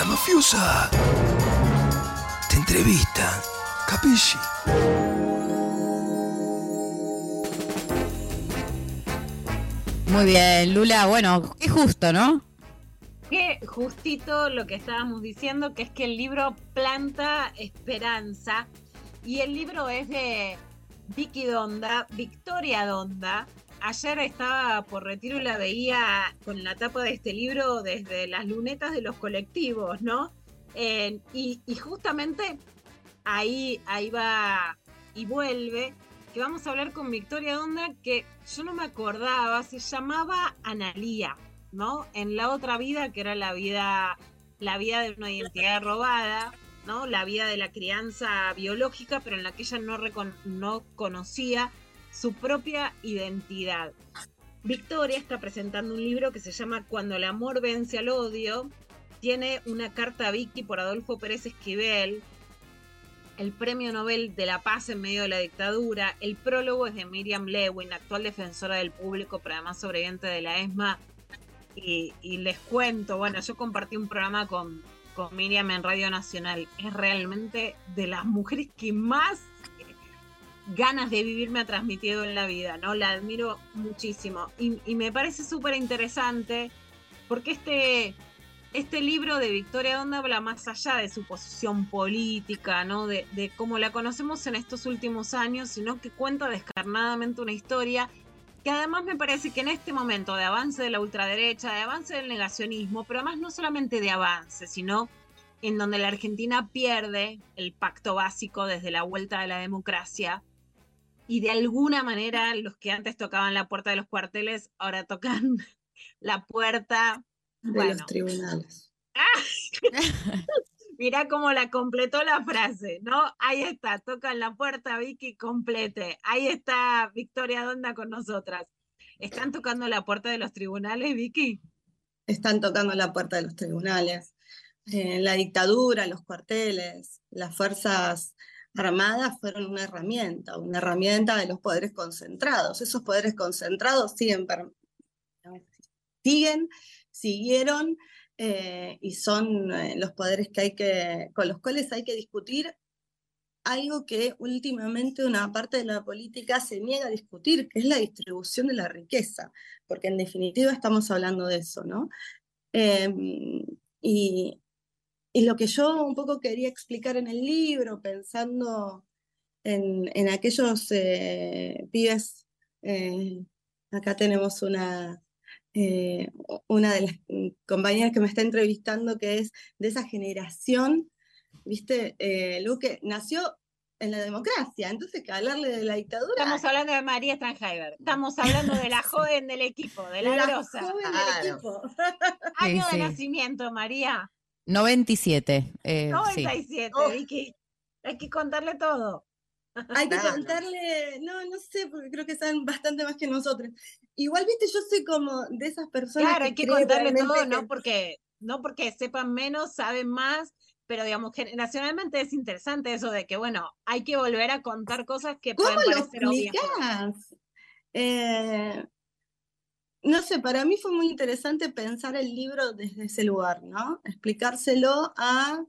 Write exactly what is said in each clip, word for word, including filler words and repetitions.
La mafiosa te entrevista, capisci? Muy bien, Lula. Bueno, qué justo, ¿no? Qué justito lo que estábamos diciendo, que es que el libro planta esperanza. Y el libro es de Vicky Donda, Victoria Donda. Ayer estaba por retiro y la veía con la tapa de este libro desde las lunetas de los colectivos, ¿no? Eh, y, y justamente ahí, ahí va y vuelve, que vamos a hablar con Victoria Donda, que yo no me acordaba, se llamaba Analía, ¿no? En la otra vida, que era la vida, la vida de una identidad robada, ¿no? La vida de la crianza biológica, pero en la que ella no, recon- no conocía su propia identidad. Victoria está presentando un libro que se llama Cuando el amor vence al odio. Tiene una carta a Vicky por Adolfo Pérez Esquivel, el Premio Nobel de la Paz en medio de la dictadura. El prólogo es de Miriam Lewin, actual defensora del público, pero además sobreviviente de la ESMA. Y, y les cuento, bueno, yo compartí un programa con, con Miriam en Radio Nacional. Es realmente de las mujeres que más ganas de vivir me ha transmitido en la vida, ¿no? La admiro muchísimo. Y, y me parece súper interesante porque este, este libro de Victoria Donda habla más allá de su posición política, ¿no? De, de cómo la conocemos en estos últimos años, sino que cuenta descarnadamente una historia que además me parece que en este momento de avance de la ultraderecha, de avance del negacionismo, pero además no solamente de avance, sino en donde la Argentina pierde el pacto básico desde la vuelta de la democracia, y de alguna manera los que antes tocaban la puerta de los cuarteles ahora tocan la puerta de bueno. los tribunales. Mirá cómo la completó la frase, ¿no? Ahí está, tocan la puerta, Vicky, complete. Ahí está Victoria Donda con nosotras. ¿Están tocando la puerta de los tribunales, Vicky? Están tocando la puerta de los tribunales. Eh, la dictadura, los cuarteles, las fuerzas armadas fueron una herramienta, una herramienta de los poderes concentrados. Esos poderes concentrados siguen, siguen siguieron, eh, y son eh, los poderes que hay que, con los cuales hay que discutir algo que últimamente una parte de la política se niega a discutir, que es la distribución de la riqueza, porque en definitiva estamos hablando de eso, ¿no? Eh, y, y lo que yo un poco quería explicar en el libro, pensando en, en aquellos eh, pibes, eh, acá tenemos una, eh, una de las compañeras que me está entrevistando, que es de esa generación, ¿viste? Eh, Luque nació en la democracia, entonces que hablarle de la dictadura. Estamos hablando de María Stranheimer, estamos hablando de la joven del equipo, de la, la grosa. joven Claro. del equipo. Año Sí, de sí. nacimiento, María. noventa y siete. Eh, noventa sí. y siete, Oh. Vicky. Hay que contarle todo. Hay que Claro. contarle, no, no sé, porque creo que saben bastante más que nosotros. Igual, viste, yo soy como de esas personas Claro, que hay que creen contarle realmente todo, que... no porque, no porque sepan menos, saben más, pero digamos, generacionalmente es interesante eso de que, bueno, hay que volver a contar cosas que ¿Cómo pueden lo parecer obvias. explicás? Eh, no sé, para mí fue muy interesante pensar el libro desde ese lugar, ¿no? Explicárselo a,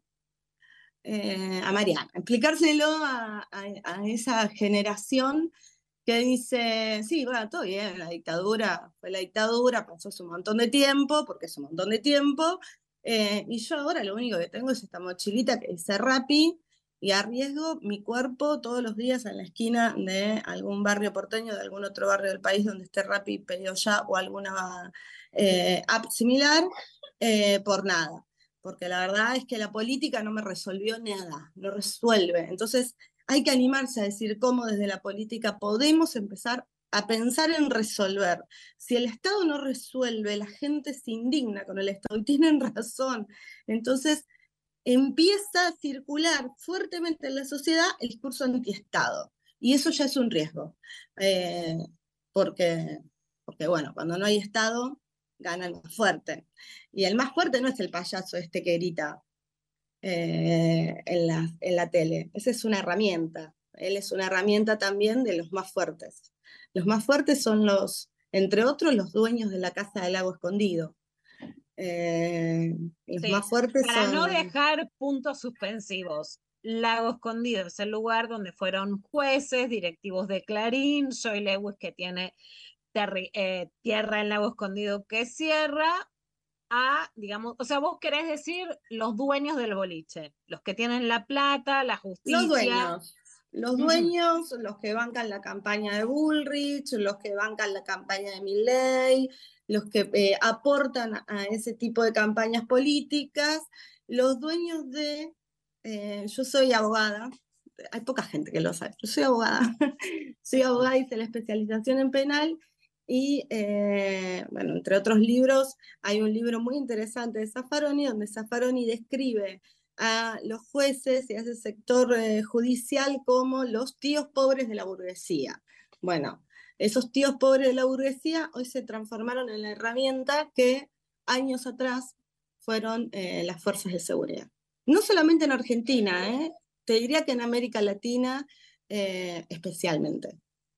eh, a Mariana, explicárselo a, a, a esa generación que dice, sí, bueno, todo bien, la dictadura fue la dictadura, pasó hace un montón de tiempo, porque es un montón de tiempo, eh, y yo ahora lo único que tengo es esta mochilita que dice Rappi, y arriesgo mi cuerpo todos los días en la esquina de algún barrio porteño, de algún otro barrio del país donde esté Rappi, Pedido Ya o alguna eh, app similar, eh, por nada. Porque la verdad es que la política no me resolvió nada, no resuelve. Entonces hay que animarse a decir cómo desde la política podemos empezar a pensar en resolver. Si el Estado no resuelve, la gente se indigna con el Estado y tienen razón. Entonces empieza a circular fuertemente en la sociedad el discurso antiestado. Y eso ya es un riesgo. Eh, porque, porque, bueno, cuando no hay Estado, gana el más fuerte. Y el más fuerte no es el payaso este que grita eh, en, la, en la tele. Esa es una herramienta. Él es una herramienta también de los más fuertes. Los más fuertes son los, entre otros, los dueños de la Casa del Lago Escondido. Eh, los Sí, más fuertes para no son dejar puntos suspensivos. Lago Escondido es el lugar donde fueron jueces, directivos de Clarín, Joy Lewis que tiene terri- eh, tierra en Lago Escondido que cierra, a, digamos, o sea, vos querés decir los dueños del boliche, los que tienen la plata, la los justicia. dueños. Los Ujú. dueños, los que bancan la campaña de Bullrich, los que bancan la campaña de Milei, los que eh, aportan a ese tipo de campañas políticas, los dueños de... eh, yo soy abogada, hay poca gente que lo sabe, yo soy abogada, soy abogada, hice la especialización en penal y, eh, bueno, entre otros libros, hay un libro muy interesante de Zaffaroni, donde Zaffaroni describe a los jueces y a ese sector eh, judicial como los tíos pobres de la burguesía. Bueno, esos tíos pobres de la burguesía hoy se transformaron en la herramienta que años atrás fueron eh, las fuerzas de seguridad. No solamente en Argentina, ¿eh? Te diría que en América Latina eh, especialmente.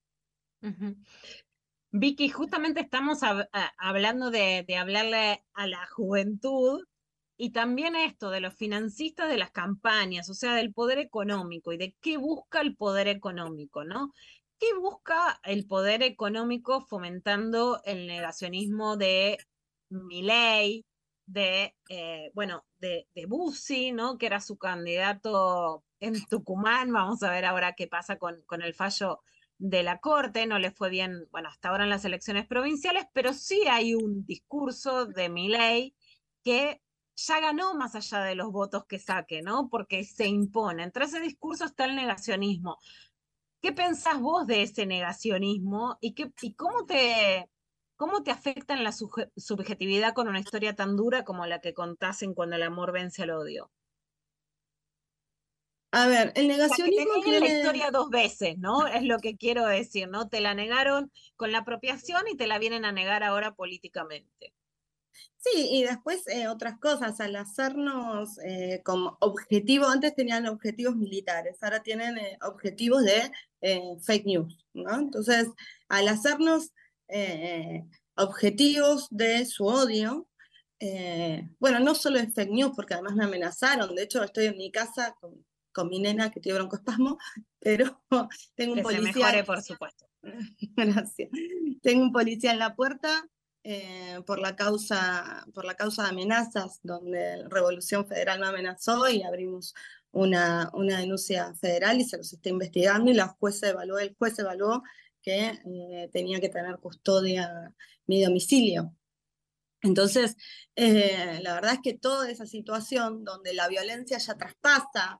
Ujú. Vicky, justamente estamos hab- a- hablando de, de hablarle a la juventud y también esto de los financistas de las campañas, o sea, del poder económico y de qué busca el poder económico, ¿no? ¿Qué busca el poder económico fomentando el negacionismo de Milei, de, eh, bueno, de, de Bussi, ¿no? Que era su candidato en Tucumán. Vamos a ver ahora qué pasa con, con el fallo de la Corte, no le fue bien, bueno, hasta ahora en las elecciones provinciales, pero sí hay un discurso de Milei que ya ganó más allá de los votos que saque, ¿no? Porque se impone. Entre ese discurso está el negacionismo. ¿Qué pensás vos de ese negacionismo y, qué, y cómo te, cómo te afecta en la suje- subjetividad con una historia tan dura como la que contás en Cuando el amor vence al odio? A ver, el O sea, que te negacionismo nieguen la tiene... historia dos veces, ¿no? Es lo que quiero decir, ¿no? Te la negaron con la apropiación y te la vienen a negar ahora políticamente. Sí, y después eh, otras cosas, al hacernos eh, como objetivo, antes tenían objetivos militares, ahora tienen eh, objetivos de eh, fake news, ¿no? Entonces, al hacernos eh, objetivos de su odio, eh, bueno, no solo es fake news, porque además me amenazaron, de hecho estoy en mi casa con, con mi nena que tiene broncoespasmo, pero tengo un Que se policía, mejore, por supuesto. gracias, tengo un policía en la puerta eh, por la causa, por la causa de amenazas, donde Revolución Federal me amenazó y abrimos una, una denuncia federal y se los está investigando y la jueza evaluó, el juez evaluó que eh, tenía que tener custodia mi domicilio. Entonces, eh, la verdad es que toda esa situación donde la violencia ya traspasa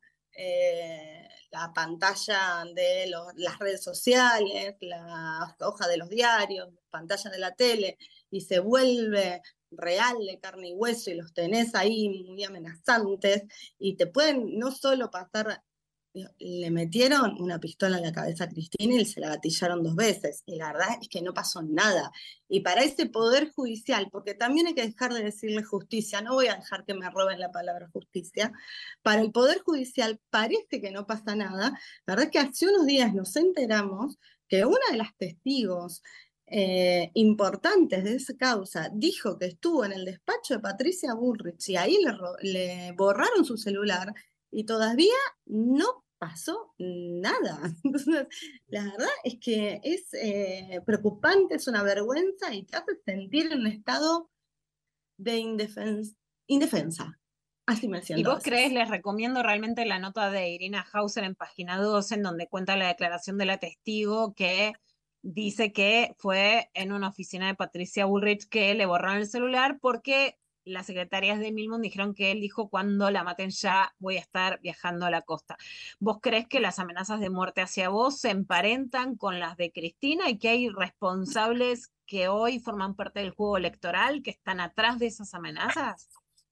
eh, la pantalla de los, las redes sociales, la hoja de los diarios, pantalla de la tele, y se vuelve real de carne y hueso y los tenés ahí muy amenazantes y te pueden no solo pasar, le metieron una pistola en la cabeza a Cristina y se la gatillaron dos veces. Y la verdad es que no pasó nada. Y para ese poder judicial, porque también hay que dejar de decirle justicia, no voy a dejar que me roben la palabra justicia, para el poder judicial parece que no pasa nada. La verdad es que hace unos días nos enteramos que una de las testigos eh, importantes de esa causa dijo que estuvo en el despacho de Patricia Bullrich y ahí le, le borraron su celular y todavía no pasó nada. Entonces, la verdad es que es eh, preocupante, es una vergüenza y te hace sentir en un estado de indefensa. indefensa. Así me ¿Y siento a vos crees, veces. les recomiendo realmente la nota de Irina Hauser en página dos, en donde cuenta la declaración de la testigo que dice que fue en una oficina de Patricia Bullrich que le borraron el celular porque las secretarias de Milmon dijeron que él dijo cuando la maten ya voy a estar viajando a la costa? ¿Vos crees que las amenazas de muerte hacia vos se emparentan con las de Cristina y que hay responsables que hoy forman parte del juego electoral que están atrás de esas amenazas?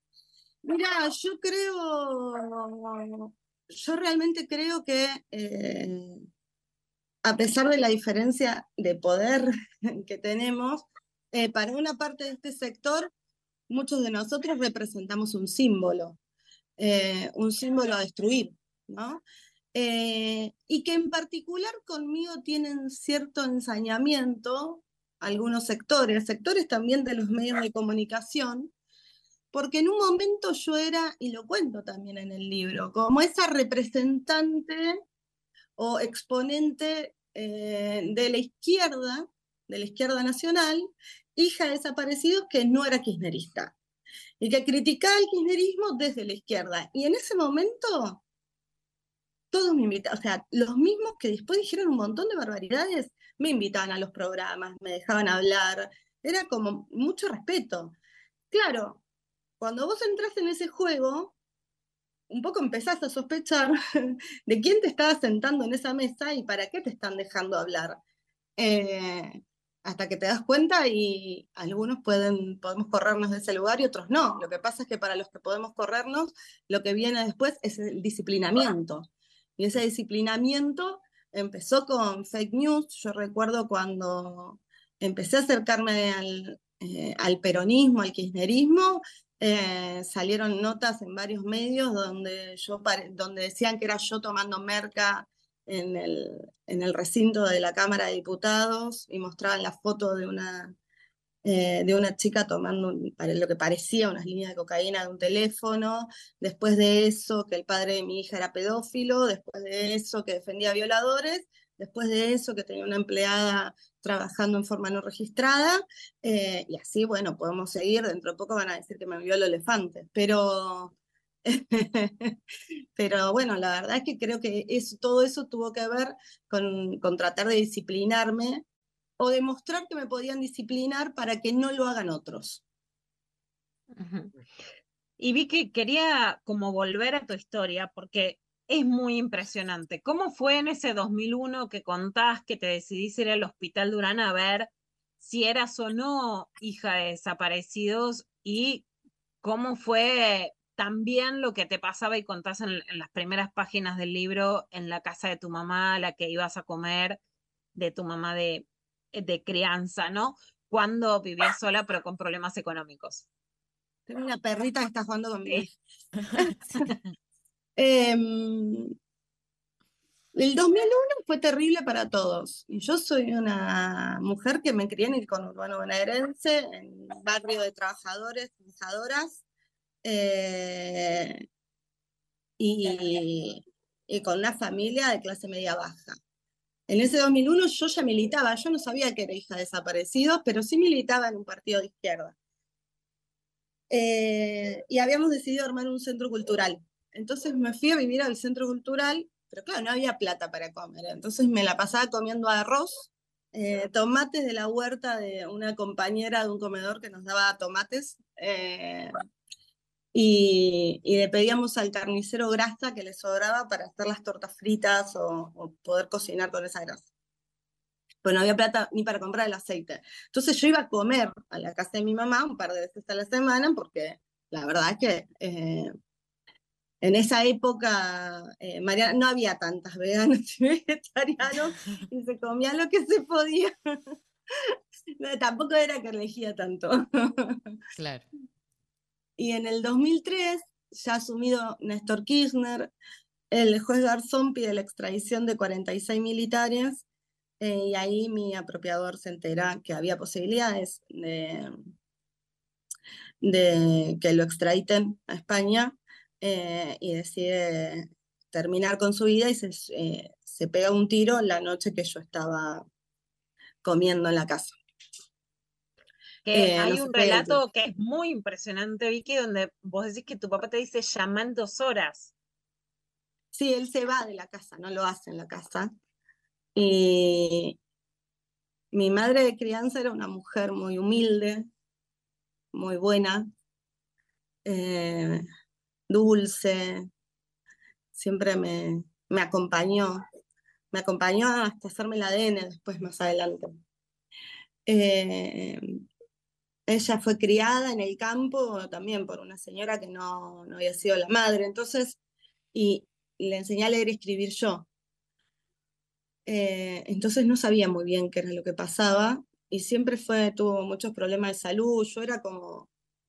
Mira, yo creo, yo realmente creo que eh, a pesar de la diferencia de poder que tenemos, eh, para una parte de este sector, muchos de nosotros representamos un símbolo, eh, un símbolo a destruir, ¿no? Eh, y que en particular conmigo tienen cierto ensañamiento algunos sectores, sectores también de los medios de comunicación, porque en un momento yo era, y lo cuento también en el libro, como esa representante o exponente eh, de la izquierda, de la izquierda nacional, hija de desaparecidos que no era kirchnerista, y que criticaba el kirchnerismo desde la izquierda. Y en ese momento, todos me invitaban, o sea, los mismos que después dijeron un montón de barbaridades, me invitaban a los programas, me dejaban hablar, era como mucho respeto. Claro, cuando vos entras en ese juego, un poco empezás a sospechar de quién te estaba sentando en esa mesa y para qué te están dejando hablar. Eh, hasta que te das cuenta y algunos pueden, podemos corrernos de ese lugar y otros no. Lo que pasa es que para los que podemos corrernos, lo que viene después es el disciplinamiento. Y ese disciplinamiento empezó con fake news. Yo recuerdo cuando empecé a acercarme al, eh, al peronismo, al kirchnerismo, eh, salieron notas en varios medios donde, yo donde decían que era yo tomando merca en el, en el recinto de la Cámara de Diputados y mostraban la foto de una, eh, de una chica tomando lo que parecía unas líneas de cocaína de un teléfono, después de eso que el padre de mi hija era pedófilo, después de eso que defendía violadores, después de eso que tenía una empleada trabajando en forma no registrada, eh, y así, bueno, podemos seguir, dentro de poco van a decir que me violó el elefante, pero... Pero bueno, la verdad es que creo que eso, todo eso tuvo que ver con, con tratar de disciplinarme o demostrar que me podían disciplinar para que no lo hagan otros. Uh-huh. Y vi que quería como volver a tu historia porque es muy impresionante. ¿Cómo fue en ese dos mil uno que contás que te decidiste ir al Hospital Durán a ver si eras o no hija de desaparecidos y cómo fue también lo que te pasaba y contás en, en las primeras páginas del libro en la casa de tu mamá, a la que ibas a comer, de tu mamá de, de crianza, ¿no? Cuando vivías sola pero con problemas económicos? Tengo una perrita que está jugando conmigo. Sí. eh, el dos mil uno fue terrible para todos. Y yo soy una mujer que me crié en el conurbano bonaerense, en un barrio de trabajadores, trabajadoras, eh, y, y con una familia de clase media baja. En ese dos mil uno yo ya militaba, yo no sabía que era hija de desaparecidos, pero sí militaba en un partido de izquierda. Eh, y habíamos decidido armar un centro cultural. Entonces me fui a vivir al centro cultural, pero claro, no había plata para comer. Entonces me la pasaba comiendo arroz, eh, tomates de la huerta de una compañera de un comedor que nos daba tomates, eh, y, y le pedíamos al carnicero grasa que le sobraba para hacer las tortas fritas o, o poder cocinar con esa grasa. Pues no había plata ni para comprar el aceite. Entonces yo iba a comer a la casa de mi mamá un par de veces a la semana, porque la verdad es que eh, en esa época, eh, Mariana, no había tantas veganos y vegetarianos, y se comía lo que se podía. No, tampoco era que elegía tanto. Claro. Y en el dos mil tres, ya asumido Néstor Kirchner, el juez Garzón pide la extradición de cuarenta y seis militares. Eh, y ahí mi apropiador se entera que había posibilidades de, de que lo extraditen a España, eh, y decide terminar con su vida y se, eh, se pega un tiro la noche que yo estaba comiendo en la casa. Que Eh, hay no un sé, relato que es muy impresionante, Vicky, donde vos decís que tu papá te dice llama en dos horas. Sí, él se va de la casa, no lo hace en la casa. Y mi madre de crianza era una mujer muy humilde, muy buena, eh, dulce, siempre me, me acompañó, me acompañó hasta hacerme el A D N después, más adelante. Eh, ella fue criada en el campo también por una señora que no, no había sido la madre, entonces, y, y le enseñé a leer y escribir yo. Eh, entonces no sabía muy bien qué era lo que pasaba, y siempre fue, tuvo muchos problemas de salud, yo era como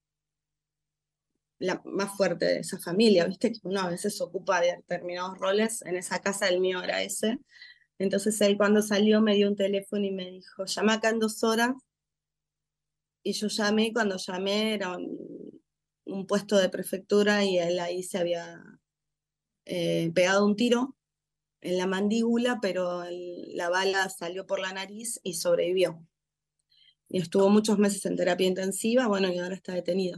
la más fuerte de esa familia, viste que uno a veces ocupa determinados roles, en esa casa el mío era ese. Entonces él cuando salió me dio un teléfono y me dijo, llama acá en dos horas, y yo llamé, y cuando llamé era un, un puesto de prefectura y él ahí se había eh, pegado un tiro en la mandíbula, pero el- la bala salió por la nariz y sobrevivió. Y estuvo muchos meses en terapia intensiva, bueno, y ahora está detenido.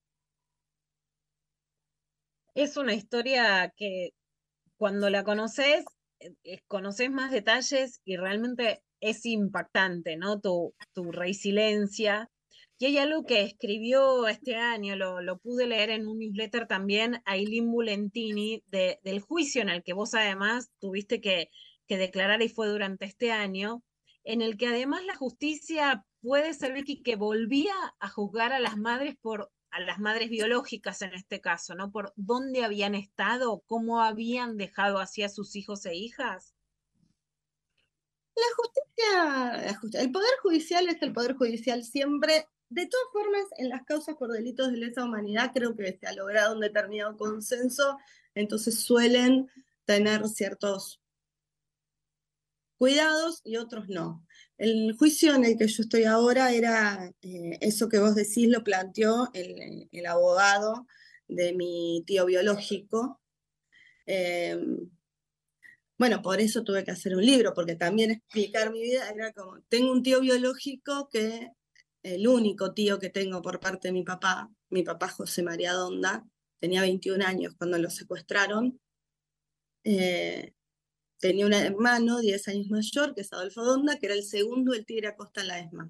Es una historia que cuando la conoces, eh, eh, conoces más detalles y realmente es impactante, ¿no? Tu, tu resiliencia. Y hay algo que escribió este año, lo, lo pude leer en un newsletter también, Aileen Bulentini, de, del juicio en el que vos además tuviste que, que declarar y fue durante este año, en el que además la justicia puede ser, Vicky, que volvía a juzgar a las madres por a las madres biológicas en este caso, ¿no? Por dónde habían estado, cómo habían dejado así a sus hijos e hijas. La justicia, la justi- el poder judicial es el poder judicial siempre. De todas formas, en las causas por delitos de lesa humanidad creo que se ha logrado un determinado consenso, entonces suelen tener ciertos cuidados y otros no. El juicio en el que yo estoy ahora era, eh, eso que vos decís lo planteó el, el abogado de mi tío biológico. Eh, bueno, por eso tuve que hacer un libro, porque también explicar mi vida era como, tengo un tío biológico que, el único tío que tengo por parte de mi papá, mi papá José María Donda, tenía veintiún años cuando lo secuestraron. Eh, Tenía un hermano diez años mayor, que es Adolfo Donda, que era el segundo del Tigre Acosta en la ESMA.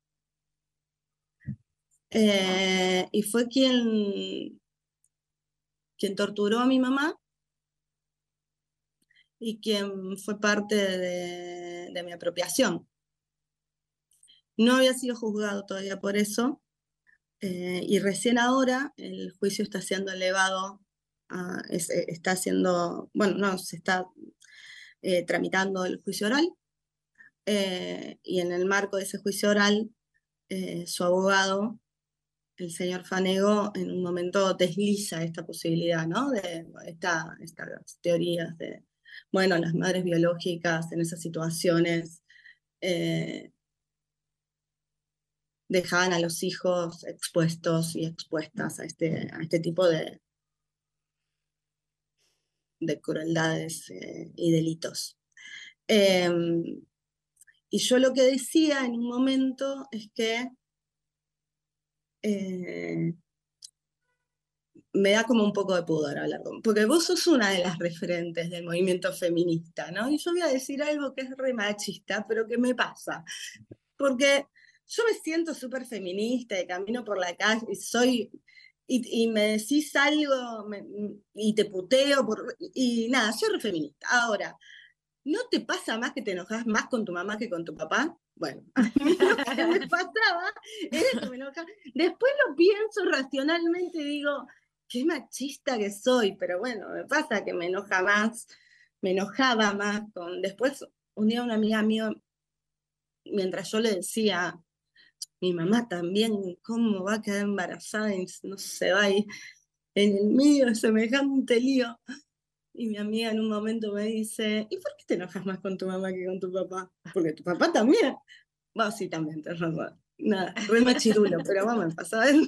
Eh, y fue quien, quien torturó a mi mamá y quien fue parte de, de mi apropiación. No había sido juzgado todavía por eso, eh, y recién ahora el juicio está siendo elevado, a, es, está siendo, bueno, no, se está eh, tramitando el juicio oral, eh, y en el marco de ese juicio oral, eh, su abogado, el señor Fanego, en un momento desliza esta posibilidad, ¿no? De esta, estas teorías de, bueno, las madres biológicas en esas situaciones eh, dejaban a los hijos expuestos y expuestas a este, a este tipo de, de crueldades eh, y delitos. Eh, y yo lo que decía en un momento es que eh, me da como un poco de pudor hablar con, porque vos sos una de las referentes del movimiento feminista, ¿no? Y yo voy a decir algo que es re machista, pero que me pasa, porque yo me siento súper feminista y camino por la calle y soy, y, y me decís algo me, y te puteo, por, y nada, soy re feminista. Ahora, ¿no te pasa más que te enojas más con tu mamá que con tu papá? Bueno, a mí lo que me pasaba era que me enojaba. Después lo pienso racionalmente y digo, qué machista que soy, pero bueno, me pasa que me enoja más, me enojaba más con... Después, un día una amiga mía, mientras yo le decía, mi mamá también, ¿cómo va a quedar embarazada y no se va ahí en el medio de semejante lío? Y mi amiga en un momento me dice, ¿y por qué te enojas más con tu mamá que con tu papá? Porque tu papá también. Bueno, sí, también, tenés razón. Nada, re machirulo, pero vamos, me pasa eso.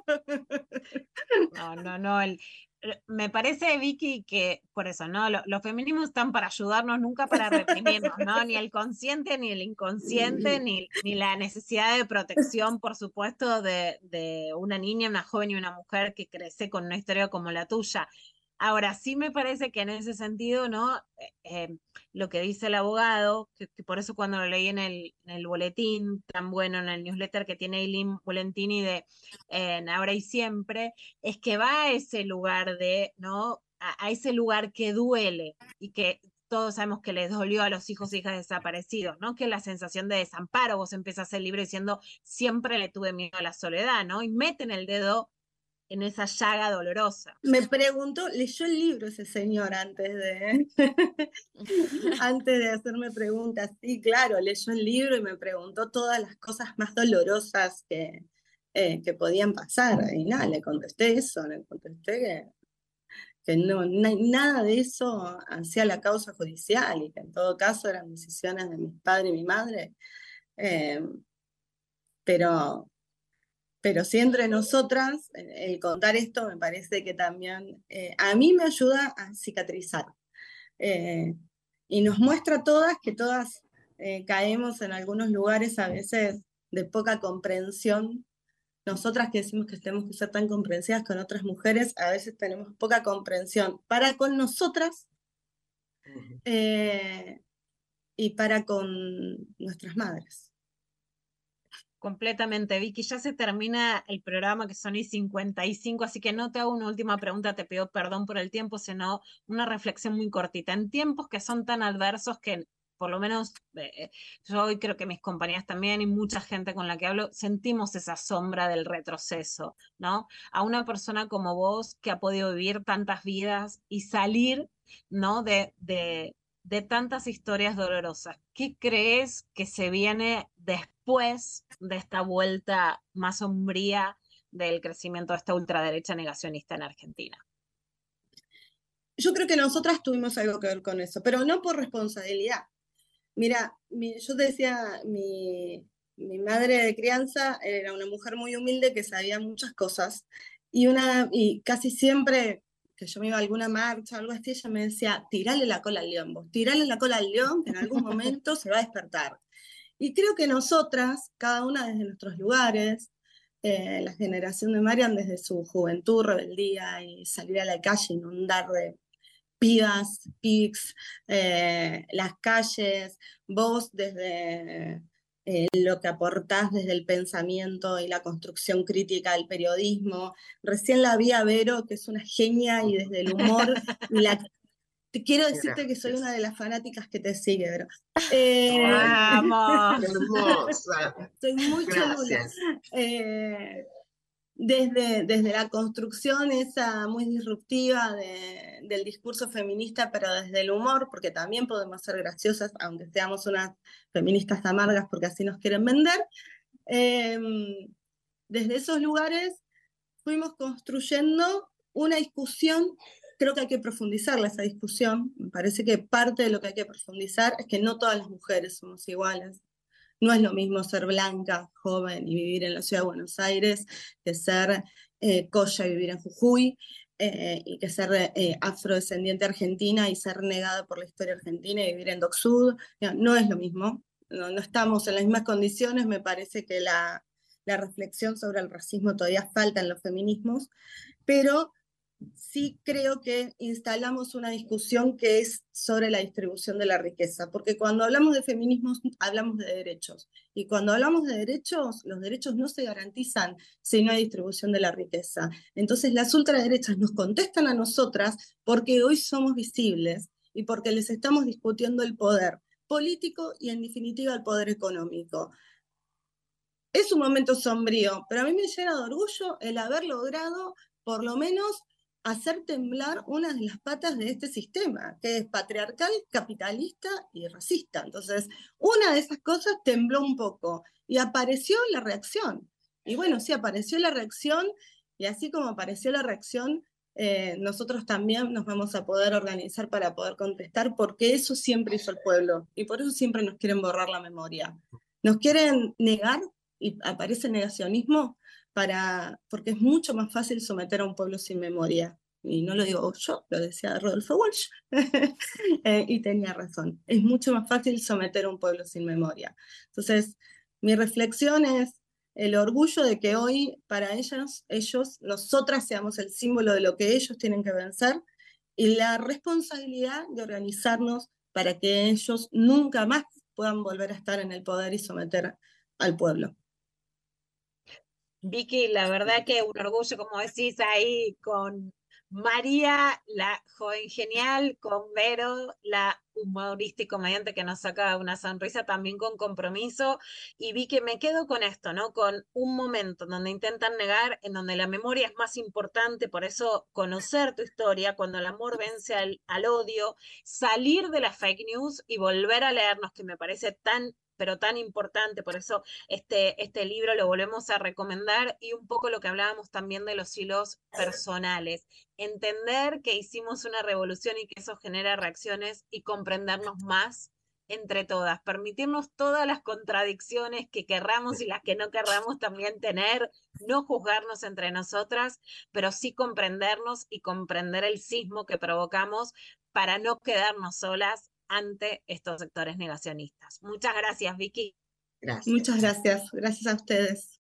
No, no, no. El, eh, me parece, Vicky, que por eso, ¿no? Lo- los feminismos están para ayudarnos, nunca para reprimirnos, ¿no? Ni el consciente, ni el inconsciente, ni, ni la necesidad de protección, por supuesto, de, de una niña, una joven y una mujer que crece con una historia como la tuya. Ahora, sí me parece que en ese sentido, ¿no? Eh, eh, lo que dice el abogado, que, que por eso cuando lo leí en el, en el boletín tan bueno, en el newsletter que tiene Eileen Bolentini de eh, Ahora y Siempre, es que va a ese lugar de, ¿no? A, a ese lugar que duele y que todos sabemos que les dolió a los hijos e hijas desaparecidos, ¿no? Que la sensación de desamparo, vos empiezas el libro diciendo, siempre le tuve miedo a la soledad, ¿no? Y meten el dedo en esa llaga dolorosa. Me preguntó, leyó el libro ese señor antes de, antes de hacerme preguntas. Sí, claro, leyó el libro y me preguntó todas las cosas más dolorosas que, eh, que podían pasar. Y nada, le contesté eso, le contesté que, que no, na- nada de eso hacía la causa judicial y que en todo caso eran decisiones de mi padre y mi madre. Eh, pero pero sí entre nosotras, el, el contar esto me parece que también eh, a mí me ayuda a cicatrizar. Eh, y nos muestra a todas que todas eh, caemos en algunos lugares a veces de poca comprensión. Nosotras que decimos que tenemos que ser tan comprensivas con otras mujeres, a veces tenemos poca comprensión para con nosotras eh, y para con nuestras madres. Completamente, Vicky. Ya se termina el programa, que son y cincuenta y cinco, así que no te hago una última pregunta, te pido perdón por el tiempo, sino una reflexión muy cortita. En tiempos que son tan adversos que, por lo menos eh, yo y creo que mis compañeras también y mucha gente con la que hablo, sentimos esa sombra del retroceso, ¿no? A una persona como vos que ha podido vivir tantas vidas y salir, ¿no? De, de, de tantas historias dolorosas. ¿Qué crees que se viene después de esta vuelta más sombría del crecimiento de esta ultraderecha negacionista en Argentina? Yo creo que nosotras tuvimos algo que ver con eso, pero no por responsabilidad. Mira, mi, yo te decía, mi, mi madre de crianza era una mujer muy humilde que sabía muchas cosas y, una, y casi siempre que yo me iba a alguna marcha o algo así, ella me decía, tirale la cola al león, vos, tirale la cola al león, que en algún momento se va a despertar. Y creo que nosotras, cada una desde nuestros lugares, eh, la generación de Marian desde su juventud, rebeldía y salir a la calle, inundar de pibas, pics, eh, las calles, vos desde eh, lo que aportás desde el pensamiento y la construcción crítica del periodismo. Recién la vi a Vero, que es una genia, y desde el humor y la... Te quiero decirte que soy una de las fanáticas que te sigue, Vero. Eh, ¡Vamos! Hermosa. soy muy cholula. Eh, Desde, desde la construcción esa muy disruptiva de, del discurso feminista, pero desde el humor, porque también podemos ser graciosas, aunque seamos unas feministas amargas, porque así nos quieren vender. Eh, desde esos lugares fuimos construyendo una discusión. Creo que hay que profundizarla esa discusión. Me parece que parte de lo que hay que profundizar es que no todas las mujeres somos iguales. No es lo mismo ser blanca, joven y vivir en la ciudad de Buenos Aires que ser eh, colla y vivir en Jujuy, eh, y que ser eh, afrodescendiente argentina y ser negada por la historia argentina y vivir en Dock Sud. No, no es lo mismo, no, no estamos en las mismas condiciones. Me parece que la, la reflexión sobre el racismo todavía falta en los feminismos, pero sí creo que instalamos una discusión que es sobre la distribución de la riqueza, porque cuando hablamos de feminismos hablamos de derechos, y cuando hablamos de derechos, los derechos no se garantizan si no hay distribución de la riqueza. Entonces las ultraderechas nos contestan a nosotras porque hoy somos visibles y porque les estamos discutiendo el poder político y en definitiva el poder económico. Es un momento sombrío, pero a mí me llena de orgullo el haber logrado por lo menos hacer temblar una de las patas de este sistema, que es patriarcal, capitalista y racista. Entonces, una de esas cosas tembló un poco y apareció la reacción. Y bueno, sí, apareció la reacción, y así como apareció la reacción, eh, nosotros también nos vamos a poder organizar para poder contestar, porque eso siempre hizo el pueblo, y por eso siempre nos quieren borrar la memoria. Nos quieren negar, y aparece el negacionismo, Para, porque es mucho más fácil someter a un pueblo sin memoria. Y no lo digo yo, lo decía Rodolfo Walsh, eh, y tenía razón. Es mucho más fácil someter a un pueblo sin memoria. Entonces, mi reflexión es el orgullo de que hoy para ellos, ellos, nosotras seamos el símbolo de lo que ellos tienen que vencer, y la responsabilidad de organizarnos para que ellos nunca más puedan volver a estar en el poder y someter al pueblo. Vicky, la verdad que un orgullo, como decís ahí, con María, la joven genial, con Vero, la humorista y comediante que nos saca una sonrisa, también con compromiso. Y Vicky, me quedo con esto, ¿no? Con un momento en donde intentan negar, en donde la memoria es más importante, por eso conocer tu historia, cuando el amor vence al, al odio, salir de las fake news y volver a leernos, que me parece tan pero tan importante, por eso este, este libro lo volvemos a recomendar, y un poco lo que hablábamos también de los hilos personales, entender que hicimos una revolución y que eso genera reacciones y comprendernos más entre todas, permitirnos todas las contradicciones que querramos y las que no querramos también tener, no juzgarnos entre nosotras, pero sí comprendernos y comprender el sismo que provocamos para no quedarnos solas ante estos sectores negacionistas. Muchas gracias, Vicky. Gracias. Muchas gracias, gracias a ustedes.